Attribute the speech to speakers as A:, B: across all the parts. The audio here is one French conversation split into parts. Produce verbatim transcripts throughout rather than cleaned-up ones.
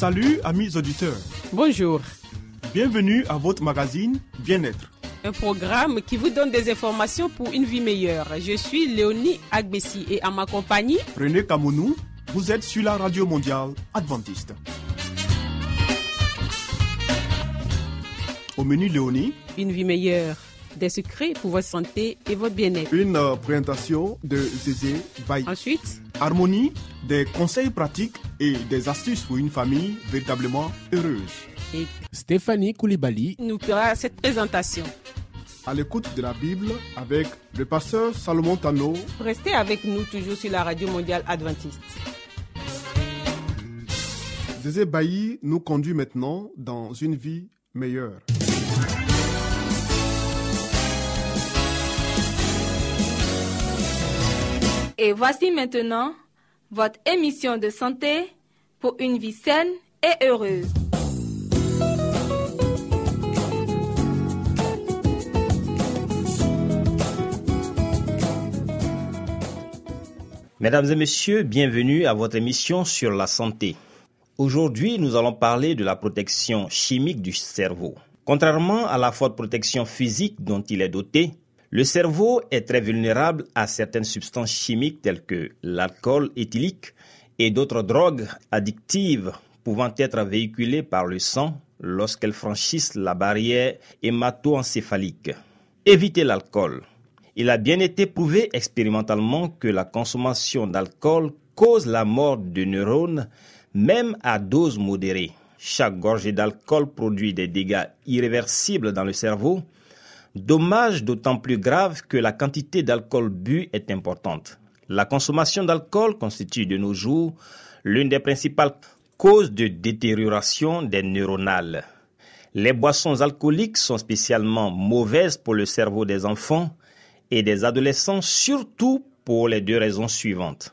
A: Salut amis auditeurs.
B: Bonjour.
A: Bienvenue à votre magazine Bien-être.
B: Un programme qui vous donne des informations pour une vie meilleure. Je suis Léonie Agbessi et à ma compagnie,
A: René Kamounou, vous êtes sur la radio mondiale adventiste. Au menu Léonie,
B: une vie meilleure, des secrets pour votre santé et votre bien-être.
A: Une euh, présentation de Zézé Baye.
B: Ensuite,
A: Harmonie, des conseils pratiques et des astuces pour une famille véritablement heureuse.
B: Et
C: Stéphanie Koulibaly
B: nous fera cette présentation.
A: À l'écoute de la Bible avec le pasteur Salomon Tano.
B: Restez avec nous toujours sur la radio mondiale adventiste.
A: Zézé Baye nous conduit maintenant dans une vie meilleure.
D: Et voici maintenant votre émission de santé pour une vie saine et heureuse.
E: Mesdames et messieurs, bienvenue à votre émission sur la santé. Aujourd'hui, nous allons parler de la protection chimique du cerveau. Contrairement à la forte protection physique dont il est doté, le cerveau est très vulnérable à certaines substances chimiques telles que l'alcool éthylique et d'autres drogues addictives pouvant être véhiculées par le sang lorsqu'elles franchissent la barrière hémato-encéphalique. Évitez l'alcool. Il a bien été prouvé expérimentalement que la consommation d'alcool cause la mort de neurones, même à dose modérée. Chaque gorgée d'alcool produit des dégâts irréversibles dans le cerveau, dommage d'autant plus grave que la quantité d'alcool bu est importante. La consommation d'alcool constitue de nos jours l'une des principales causes de détérioration des neuronales. Les boissons alcooliques sont spécialement mauvaises pour le cerveau des enfants et des adolescents, surtout pour les deux raisons suivantes.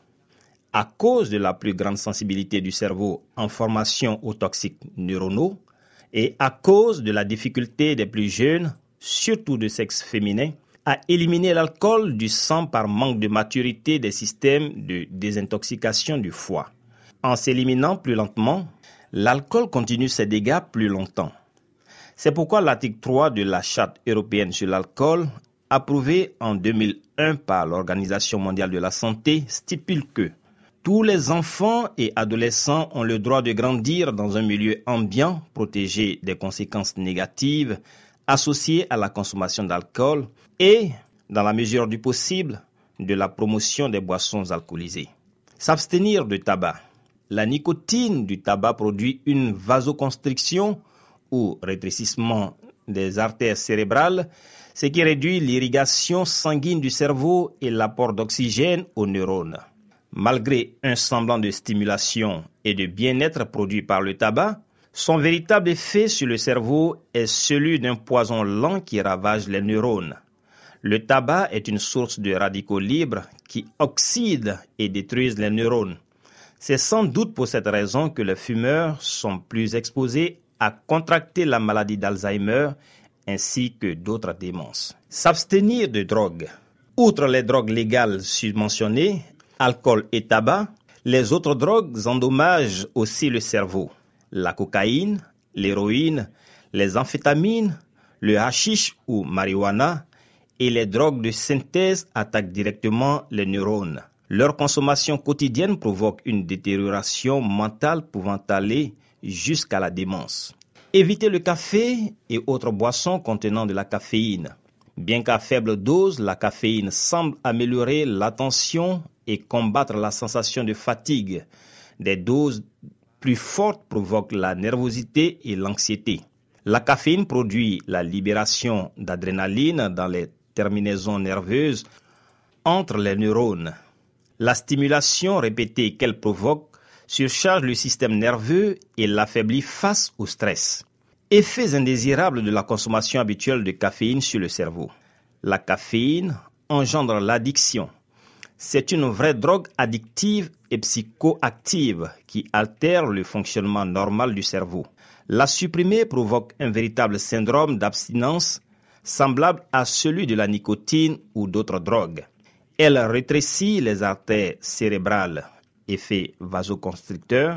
E: À cause de la plus grande sensibilité du cerveau en formation aux toxiques neuronaux et à cause de la difficulté des plus jeunes, surtout de sexe féminin, à éliminer l'alcool du sang par manque de maturité des systèmes de désintoxication du foie. En s'éliminant plus lentement, l'alcool continue ses dégâts plus longtemps. C'est pourquoi l'article trois de la Charte européenne sur l'alcool, approuvé en deux mille un par l'Organisation mondiale de la santé, stipule que tous les enfants et adolescents ont le droit de grandir dans un milieu ambiant protégé des conséquences négatives associées à la consommation d'alcool et, dans la mesure du possible, de la promotion des boissons alcoolisées. S'abstenir de tabac. La nicotine du tabac produit une vasoconstriction ou rétrécissement des artères cérébrales, ce qui réduit l'irrigation sanguine du cerveau et l'apport d'oxygène aux neurones. Malgré un semblant de stimulation et de bien-être produit par le tabac, son véritable effet sur le cerveau est celui d'un poison lent qui ravage les neurones. Le tabac est une source de radicaux libres qui oxydent et détruisent les neurones. C'est sans doute pour cette raison que les fumeurs sont plus exposés à contracter la maladie d'Alzheimer ainsi que d'autres démences. S'abstenir de drogue. Outre les drogues légales subventionnées, alcool et tabac, les autres drogues endommagent aussi le cerveau. La cocaïne, l'héroïne, les amphétamines, le hashish ou marijuana et les drogues de synthèse attaquent directement les neurones. Leur consommation quotidienne provoque une détérioration mentale pouvant aller jusqu'à la démence. Évitez le café et autres boissons contenant de la caféine. Bien qu'à faible dose, la caféine semble améliorer l'attention et combattre la sensation de fatigue. Des doses plus fortes provoquent la nervosité et l'anxiété. La caféine produit la libération d'adrénaline dans les terminaisons nerveuses entre les neurones. La stimulation répétée qu'elle provoque surcharge le système nerveux et l'affaiblit face au stress. Effets indésirables de la consommation habituelle de caféine sur le cerveau. La caféine engendre l'addiction. C'est une vraie drogue addictive et psychoactive qui altère le fonctionnement normal du cerveau. La supprimer provoque un véritable syndrome d'abstinence semblable à celui de la nicotine ou d'autres drogues. Elle rétrécit les artères cérébrales, effet vasoconstricteur,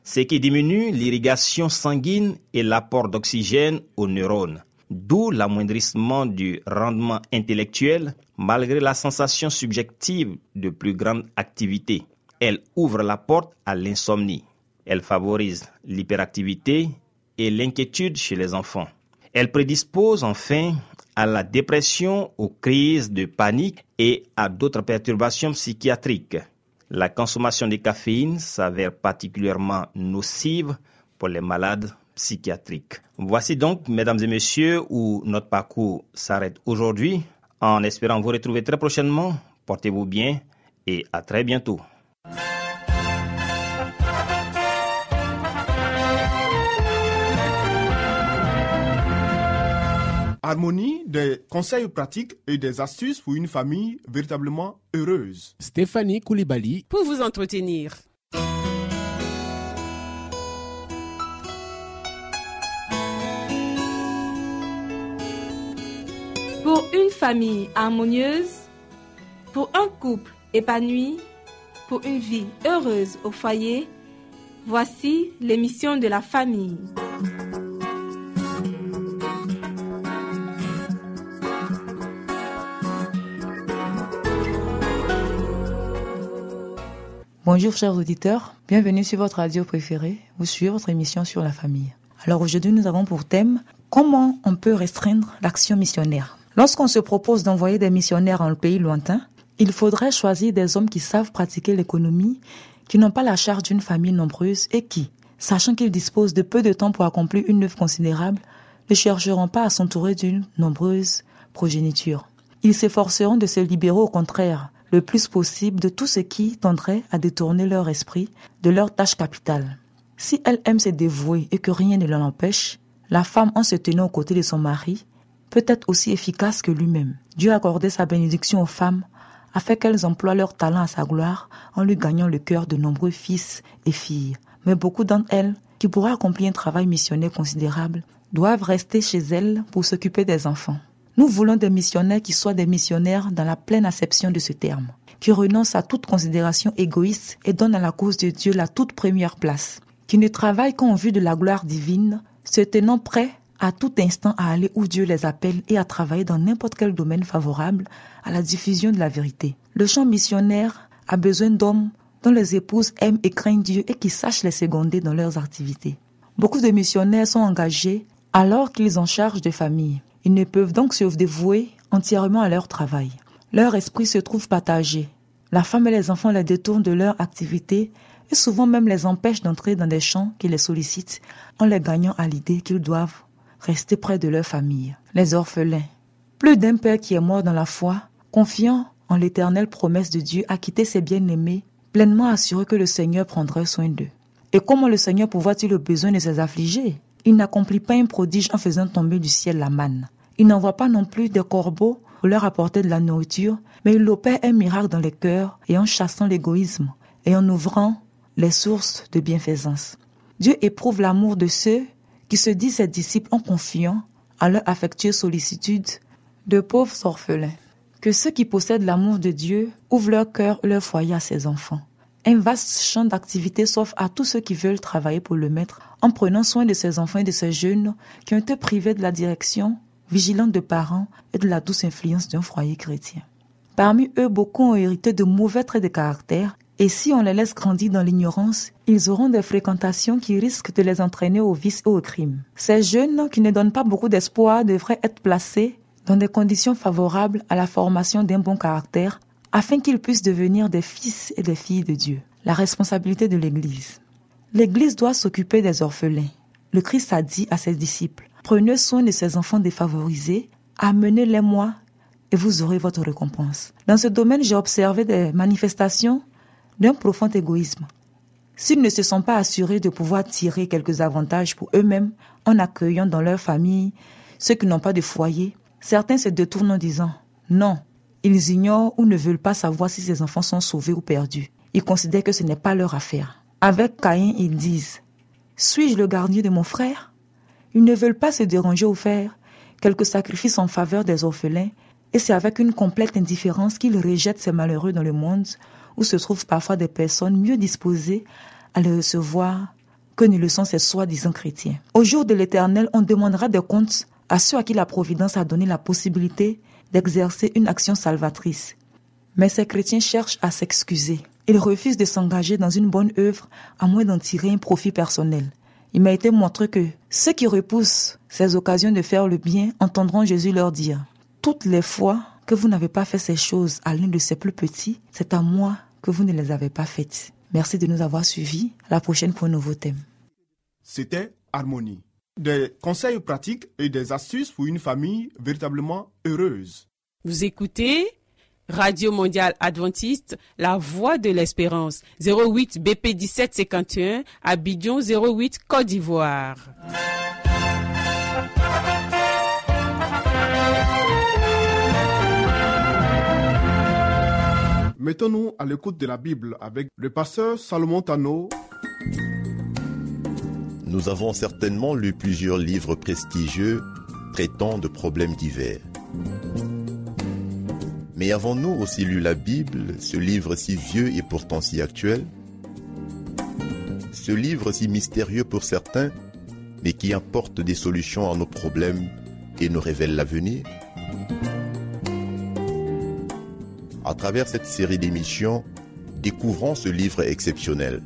E: ce qui diminue l'irrigation sanguine et l'apport d'oxygène aux neurones, d'où l'amoindrissement du rendement intellectuel malgré la sensation subjective de plus grande activité. Elle ouvre la porte à l'insomnie. Elle favorise l'hyperactivité et l'inquiétude chez les enfants. Elle prédispose enfin à la dépression, aux crises de panique et à d'autres perturbations psychiatriques. La consommation de caféine s'avère particulièrement nocive pour les malades psychiatriques. Voici donc, mesdames et messieurs, où notre parcours s'arrête aujourd'hui. En espérant vous retrouver très prochainement, portez-vous bien et à très bientôt.
A: Harmonie, des conseils pratiques et des astuces pour une famille véritablement heureuse.
C: Stéphanie Koulibaly
B: pour vous entretenir.
D: Pour une famille harmonieuse, pour un couple épanoui, pour une vie heureuse au foyer, voici l'émission de la famille.
F: Bonjour chers auditeurs, bienvenue sur votre radio préférée ou sur votre émission sur la famille. Alors aujourd'hui nous avons pour thème comment on peut restreindre l'action missionnaire. Lorsqu'on se propose d'envoyer des missionnaires en un pays lointain, il faudrait choisir des hommes qui savent pratiquer l'économie, qui n'ont pas la charge d'une famille nombreuse et qui, sachant qu'ils disposent de peu de temps pour accomplir une œuvre considérable, ne chercheront pas à s'entourer d'une nombreuse progéniture. Ils s'efforceront de se libérer au contraire le plus possible de tout ce qui tendrait à détourner leur esprit de leur tâche capitale. Si elle aime se dévouer et que rien ne l'en empêche, la femme, en se tenant aux côtés de son mari, peut être aussi efficace que lui-même. Dieu a accordé sa bénédiction aux femmes afin qu'elles emploient leur talent à sa gloire en lui gagnant le cœur de nombreux fils et filles. Mais beaucoup d'entre elles, qui pourraient accomplir un travail missionnaire considérable, doivent rester chez elles pour s'occuper des enfants. Nous voulons des missionnaires qui soient des missionnaires dans la pleine acception de ce terme, qui renoncent à toute considération égoïste et donnent à la cause de Dieu la toute première place, qui ne travaillent qu'en vue de la gloire divine, se tenant prêts à tout instant à aller où Dieu les appelle et à travailler dans n'importe quel domaine favorable à la diffusion de la vérité. Le champ missionnaire a besoin d'hommes dont les épouses aiment et craignent Dieu et qui sachent les seconder dans leurs activités. Beaucoup de missionnaires sont engagés alors qu'ils ont charge de famille. Ils ne peuvent donc se dévouer entièrement à leur travail. Leur esprit se trouve partagé. La femme et les enfants les détournent de leur activité et souvent même les empêchent d'entrer dans des champs qui les sollicitent en les gagnant à l'idée qu'ils doivent rester près de leur famille. Les orphelins. Plus d'un père qui est mort dans la foi, confiant en l'éternelle promesse de Dieu, a quitté ses bien-aimés, pleinement assuré que le Seigneur prendrait soin d'eux. Et comment le Seigneur pourvoit-il le besoin de ses affligés ? Il n'accomplit pas un prodige en faisant tomber du ciel la manne. Il n'envoie pas non plus des corbeaux pour leur apporter de la nourriture, mais il opère un miracle dans les cœurs et en chassant l'égoïsme et en ouvrant les sources de bienfaisance. Dieu éprouve l'amour de ceux qui se disent ses disciples en confiant à leur affectueuse sollicitude de pauvres orphelins. Que ceux qui possèdent l'amour de Dieu ouvrent leur cœur et leur foyer à ses enfants. Un vaste champ d'activité s'offre à tous ceux qui veulent travailler pour le maître en prenant soin de ces enfants et de ces jeunes qui ont été privés de la direction vigilante de parents et de la douce influence d'un foyer chrétien. Parmi eux, beaucoup ont hérité de mauvais traits de caractère et si on les laisse grandir dans l'ignorance, ils auront des fréquentations qui risquent de les entraîner au vice et au crime. Ces jeunes qui ne donnent pas beaucoup d'espoir devraient être placés dans des conditions favorables à la formation d'un bon caractère afin qu'ils puissent devenir des fils et des filles de Dieu. La responsabilité de l'Église. L'Église doit s'occuper des orphelins. Le Christ a dit à ses disciples, « Prenez soin de ces enfants défavorisés, amenez-les-moi et vous aurez votre récompense. » Dans ce domaine, j'ai observé des manifestations d'un profond égoïsme. S'ils ne se sont pas assurés de pouvoir tirer quelques avantages pour eux-mêmes en accueillant dans leur famille ceux qui n'ont pas de foyer, certains se détournent en disant « Non ». Ils ignorent ou ne veulent pas savoir si ces enfants sont sauvés ou perdus. Ils considèrent que ce n'est pas leur affaire. Avec Caïn, ils disent « Suis-je le gardien de mon frère ?» Ils ne veulent pas se déranger ou faire quelques sacrifices en faveur des orphelins et c'est avec une complète indifférence qu'ils rejettent ces malheureux dans le monde où se trouvent parfois des personnes mieux disposées à les recevoir que ne le sont ces soi-disant chrétiens. Au jour de l'Éternel, on demandera des comptes à ceux à qui la Providence a donné la possibilité d'exercer une action salvatrice. Mais ces chrétiens cherchent à s'excuser. Ils refusent de s'engager dans une bonne œuvre à moins d'en tirer un profit personnel. Il m'a été montré que ceux qui repoussent ces occasions de faire le bien entendront Jésus leur dire « Toutes les fois que vous n'avez pas fait ces choses à l'un de ces plus petits, c'est à moi que vous ne les avez pas faites. » Merci de nous avoir suivis. À la prochaine pour un nouveau thème.
A: C'était Harmonie. Des conseils pratiques et des astuces pour une famille véritablement heureuse.
B: Vous écoutez Radio Mondiale Adventiste, la voix de l'espérance, zéro huit B P dix-sept cinquante et un, Abidjan zéro huit, Côte d'Ivoire.
A: Mettons-nous à l'écoute de la Bible avec le pasteur Salomon Tano.
G: Nous avons certainement lu plusieurs livres prestigieux traitant de problèmes divers. Mais avons-nous aussi lu la Bible, ce livre si vieux et pourtant si actuel? Ce livre si mystérieux pour certains, mais qui apporte des solutions à nos problèmes et nous révèle l'avenir? À travers cette série d'émissions, découvrons ce livre exceptionnel.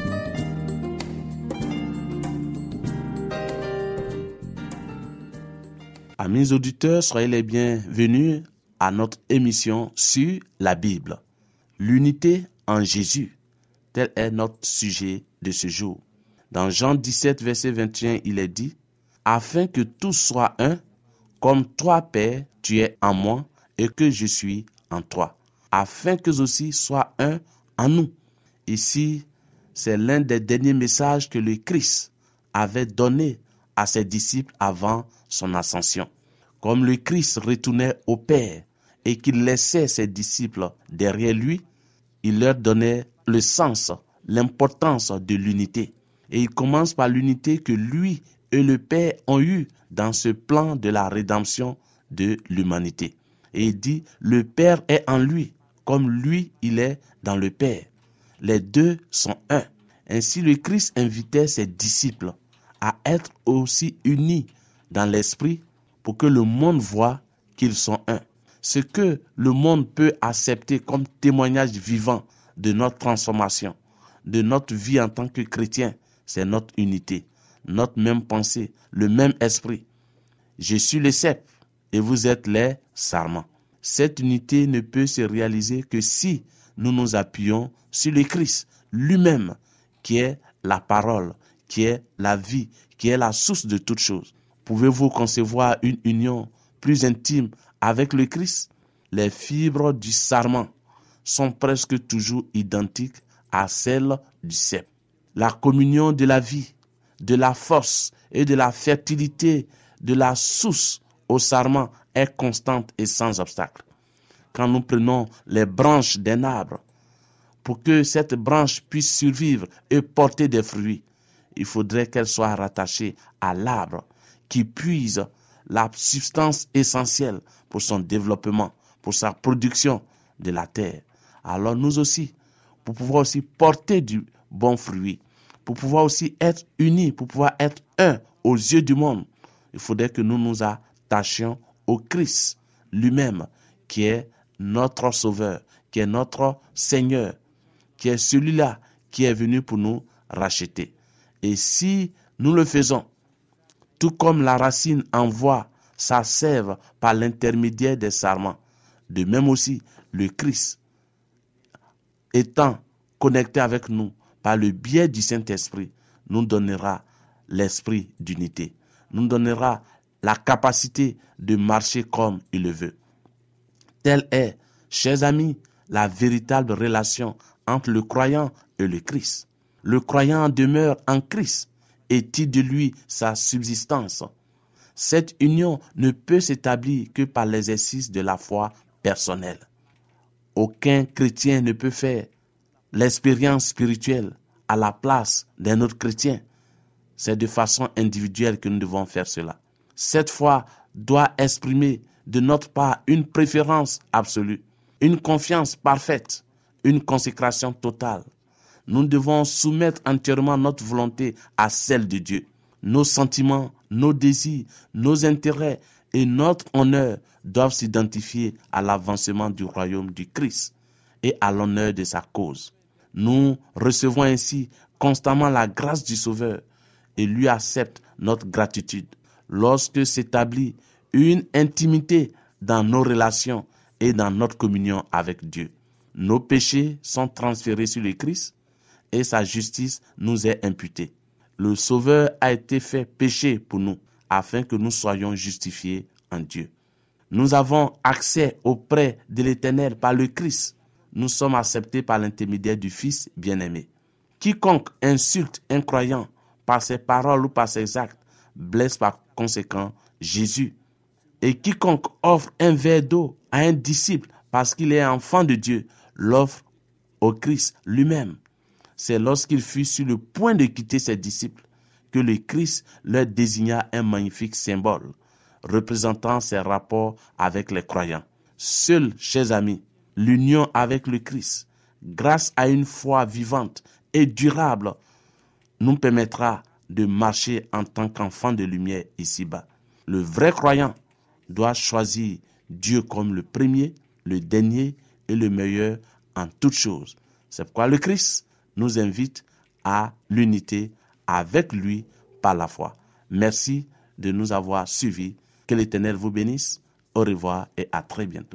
H: Amis auditeurs, soyez les bienvenus à notre émission sur la Bible. L'unité en Jésus, tel est notre sujet de ce jour. Dans Jean dix-sept, verset vingt et un, il est dit « Afin que tous soient un, comme toi, Père, tu es en moi et que je suis en toi. Afin qu'eux aussi soient un en nous. » Ici, c'est l'un des derniers messages que le Christ avait donné à ses disciples avant son ascension. Comme le Christ retournait au Père et qu'il laissait ses disciples derrière lui, il leur donnait le sens, l'importance de l'unité. Et il commence par l'unité que lui et le Père ont eue dans ce plan de la rédemption de l'humanité. Et il dit, le Père est en lui, comme lui, il est dans le Père. Les deux sont un. Ainsi, le Christ invitait ses disciples à être aussi unis dans l'esprit pour que le monde voie qu'ils sont un. Ce que le monde peut accepter comme témoignage vivant de notre transformation, de notre vie en tant que chrétien, c'est notre unité, notre même pensée, le même esprit. Je suis le cep et vous êtes les sarments. Cette unité ne peut se réaliser que si nous nous appuyons sur le Christ lui-même, qui est la parole, qui est la vie, qui est la source de toutes choses. Pouvez-vous concevoir une union plus intime avec le Christ? Les fibres du sarment sont presque toujours identiques à celles du cep. La communion de la vie, de la force et de la fertilité de la source au sarment est constante et sans obstacle. Quand nous prenons les branches d'un arbre, pour que cette branche puisse survivre et porter des fruits, il faudrait qu'elle soit rattachée à l'arbre qui puise la substance essentielle pour son développement, pour sa production de la terre. Alors nous aussi, pour pouvoir aussi porter du bon fruit, pour pouvoir aussi être unis, pour pouvoir être un aux yeux du monde, il faudrait que nous nous attachions au Christ lui-même, qui est notre Sauveur, qui est notre Seigneur, qui est celui-là qui est venu pour nous racheter. Et si nous le faisons, tout comme la racine envoie sa sève par l'intermédiaire des sarments, de même aussi le Christ, étant connecté avec nous par le biais du Saint-Esprit, nous donnera l'esprit d'unité, nous donnera la capacité de marcher comme il le veut. Telle est, chers amis, la véritable relation entre le croyant et le Christ. Le croyant demeure en Christ et tire de lui sa subsistance. Cette union ne peut s'établir que par l'exercice de la foi personnelle. Aucun chrétien ne peut faire l'expérience spirituelle à la place d'un autre chrétien. C'est de façon individuelle que nous devons faire cela. Cette foi doit exprimer de notre part une préférence absolue, une confiance parfaite, une consécration totale. nous devons soumettre entièrement notre volonté à celle de Dieu. Nos sentiments, nos désirs, nos intérêts et notre honneur doivent s'identifier à l'avancement du royaume du Christ et à l'honneur de sa cause. Nous recevons ainsi constamment la grâce du Sauveur et lui accepte notre gratitude. Lorsque s'établit une intimité dans nos relations et dans notre communion avec Dieu, nos péchés sont transférés sur le Christ et sa justice nous est imputée. Le Sauveur a été fait péché pour nous, afin que nous soyons justifiés en Dieu. Nous avons accès auprès de l'Éternel par le Christ. Nous sommes acceptés par l'intermédiaire du Fils bien-aimé. Quiconque insulte un croyant par ses paroles ou par ses actes blesse par conséquent Jésus. Et quiconque offre un verre d'eau à un disciple parce qu'il est enfant de Dieu l'offre au Christ lui-même. C'est lorsqu'il fut sur le point de quitter ses disciples que le Christ leur désigna un magnifique symbole représentant ses rapports avec les croyants. Seul, chers amis, l'union avec le Christ, grâce à une foi vivante et durable, nous permettra de marcher en tant qu'enfants de lumière ici-bas. Le vrai croyant doit choisir Dieu comme le premier, le dernier et le meilleur en toutes choses. C'est pourquoi le Christ nous invite à l'unité avec lui par la foi. Merci de nous avoir suivis. Que l'Éternel vous bénisse. Au revoir et à très bientôt.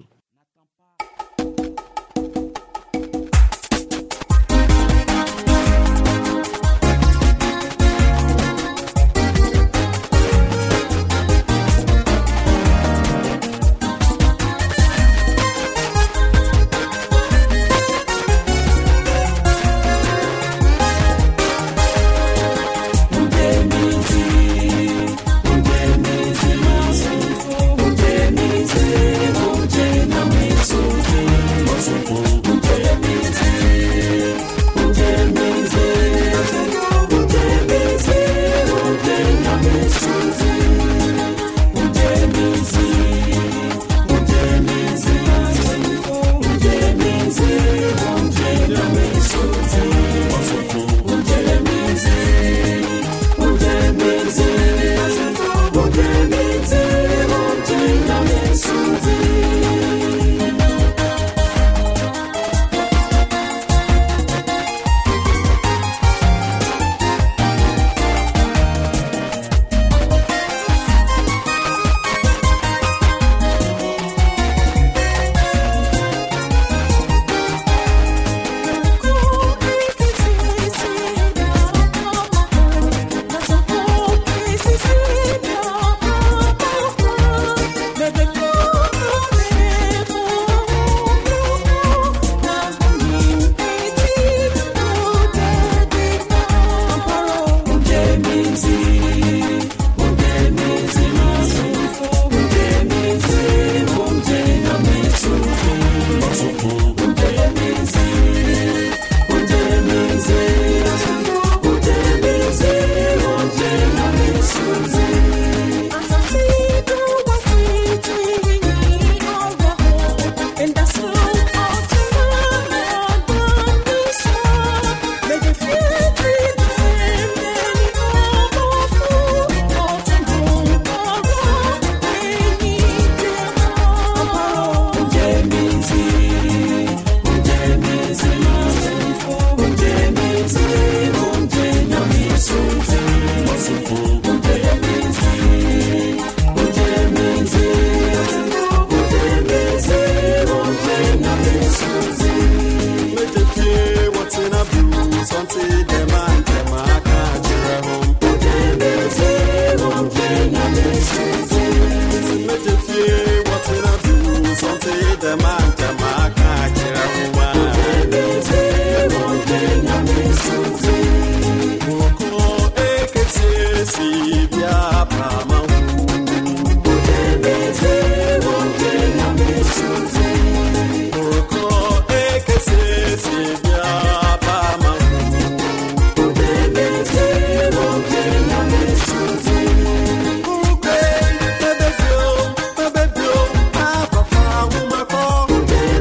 I: Thank you.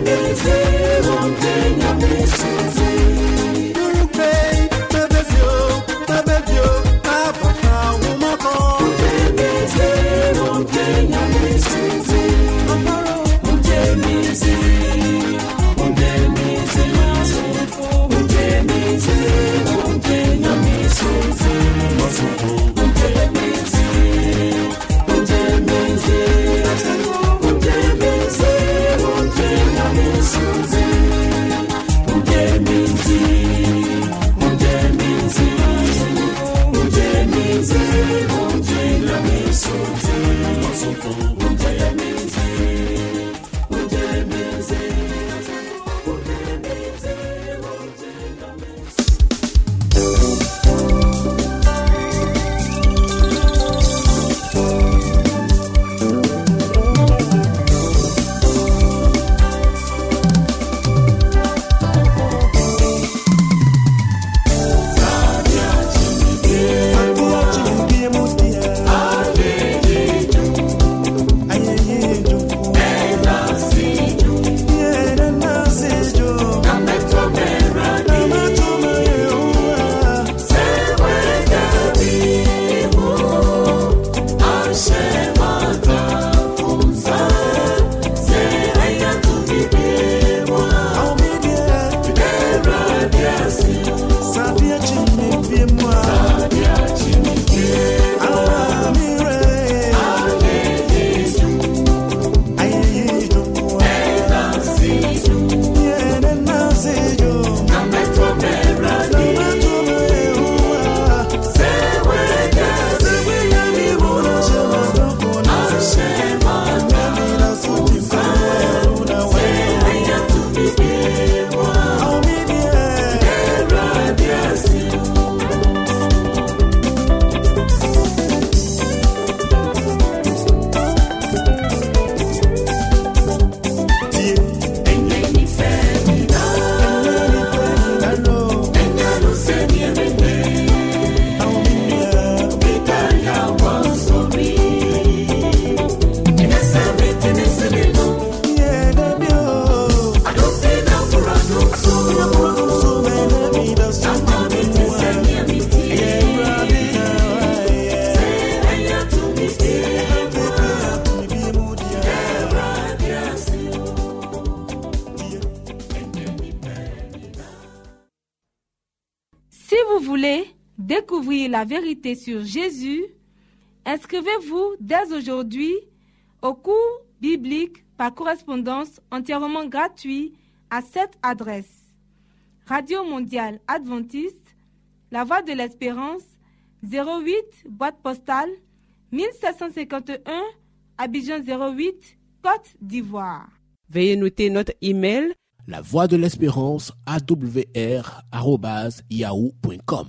D: voulez découvrir la vérité sur Jésus, inscrivez-vous dès aujourd'hui au cours biblique par correspondance entièrement gratuit à cette adresse. Radio Mondiale Adventiste, La Voix de l'Espérance, zéro huit, boîte postale, mille sept cent cinquante et un, Abidjan zéro huit, Côte d'Ivoire.
B: Veuillez noter notre email.
C: La Voix de l'Espérance, A W R arobase yahoo point com.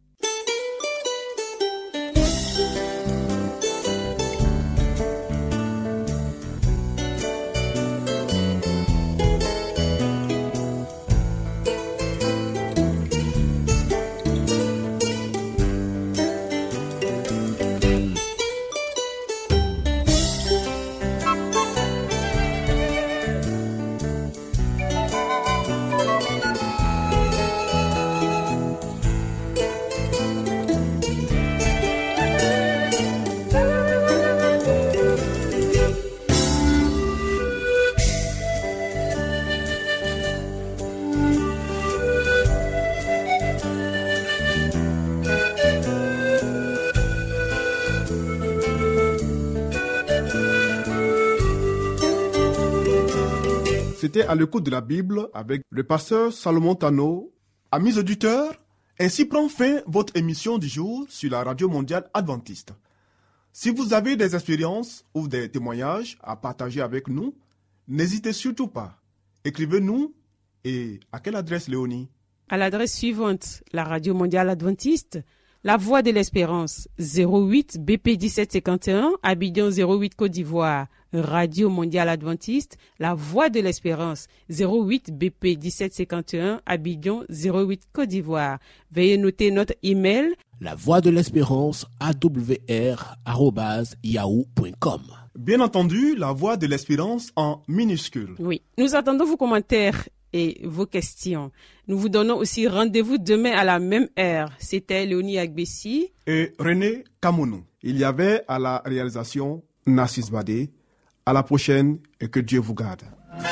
A: C'était à l'écoute de la Bible avec le pasteur Salomon Tano. Amis auditeurs, ainsi prend fin votre émission du jour sur la Radio Mondiale Adventiste. Si vous avez des expériences ou des témoignages à partager avec nous, n'hésitez surtout pas. Écrivez-nous et à quelle adresse, Léonie?
B: À l'adresse suivante, la Radio Mondiale Adventiste, La Voix de l'Espérance, zéro huit B P dix-sept cinquante et un, Abidjan zéro huit Côte d'Ivoire. Radio Mondiale Adventiste, La Voix de l'Espérance, zéro huit B P dix-sept cinquante et un, Abidjan zéro huit Côte d'Ivoire. Veuillez noter notre email.
C: La Voix de l'Espérance, A W R arobase yahoo point com.
A: Bien entendu, La Voix de l'Espérance en minuscule.
B: Oui, nous attendons vos commentaires et vos questions. Nous vous donnons aussi rendez-vous demain à la même heure. C'était Léonie Agbessi
A: et René Kamounou. Il y avait à la réalisation Narcisse Badé. À la prochaine et que Dieu vous garde.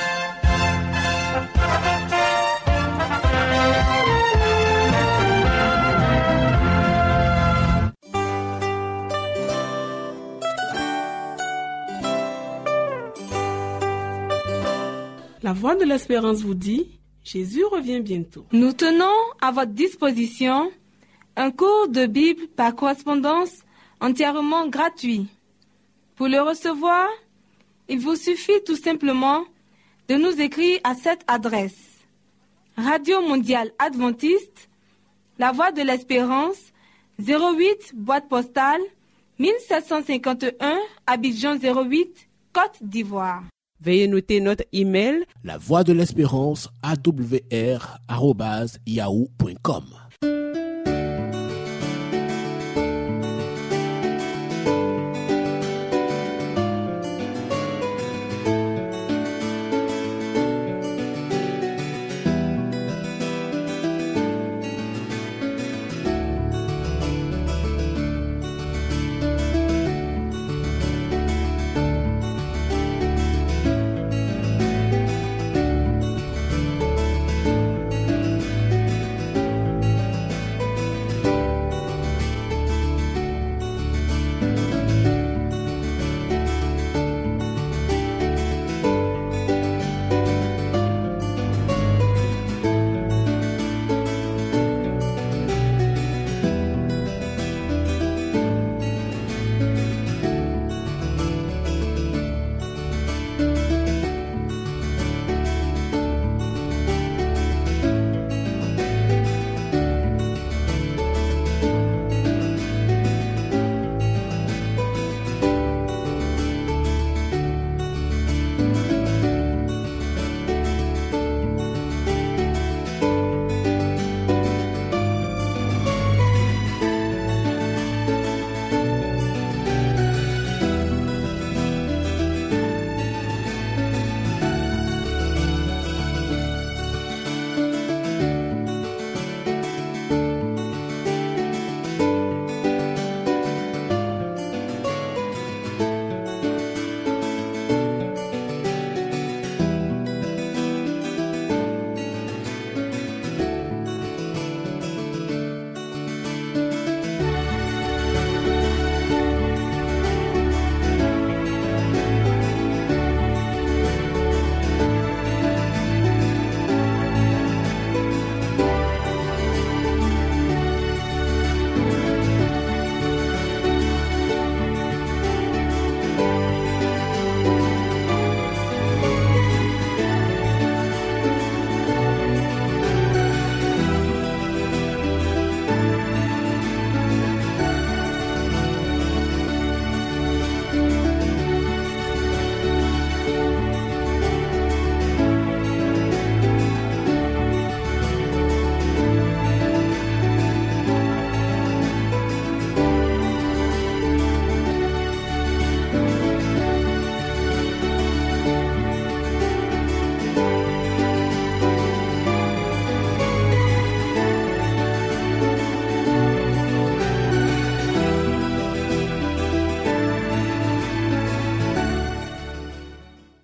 I: La Voix de l'Espérance vous dit, Jésus revient bientôt.
D: Nous tenons à votre disposition un cours de Bible par correspondance entièrement gratuit. Pour le recevoir, il vous suffit tout simplement de nous écrire à cette adresse. Radio Mondiale Adventiste, La Voix de l'Espérance, zéro huit, boîte postale, mille sept cent cinquante et un, Abidjan zéro huit, Côte d'Ivoire.
B: Veuillez noter notre email.
C: La Voix de l'Espérance, A W R arobase yahoo point com.